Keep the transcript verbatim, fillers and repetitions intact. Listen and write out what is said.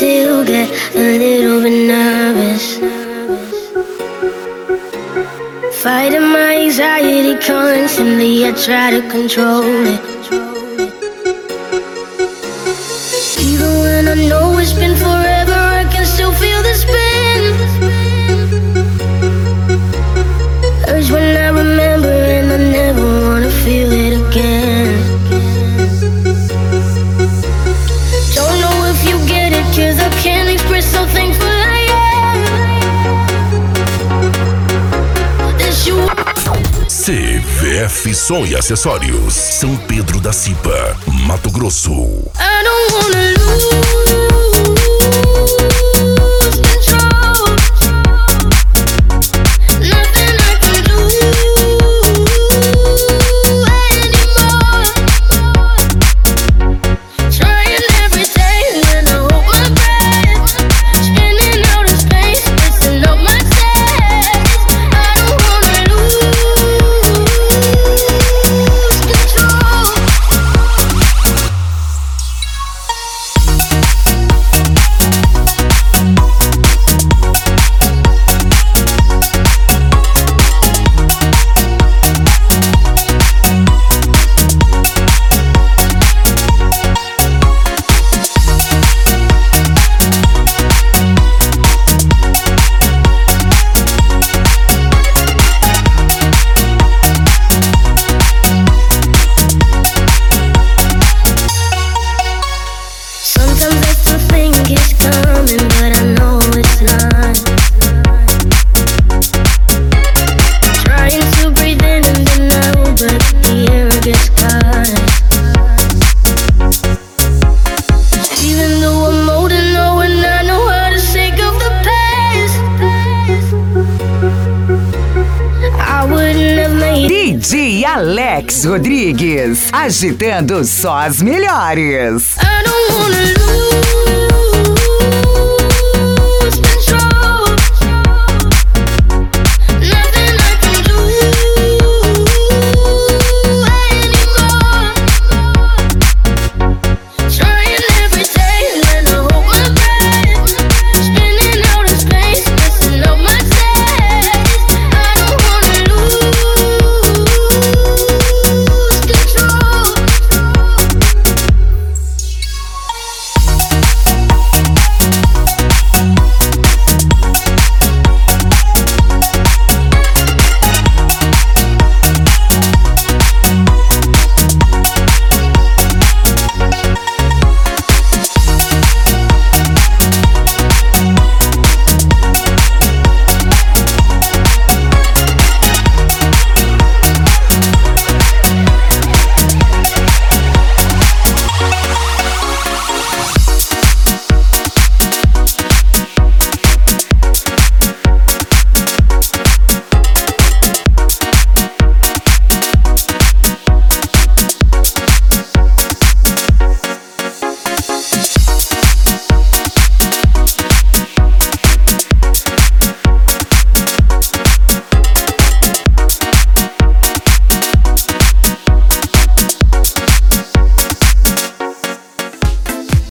still get a little bit nervous. Fighting my anxiety constantly, I try to control it. Even when I know it's been forever, I can still feel the spin. Urge when I remember, and I never wanna feel it again. Don't know if you get it, 'cause I can't express how thankful I am that you. C V F Som e Acessórios, São Pedro da Cipa, Mato Grosso. I don't wanna lose. D J Alex Rodrigues, agitando só as melhores. I don't wanna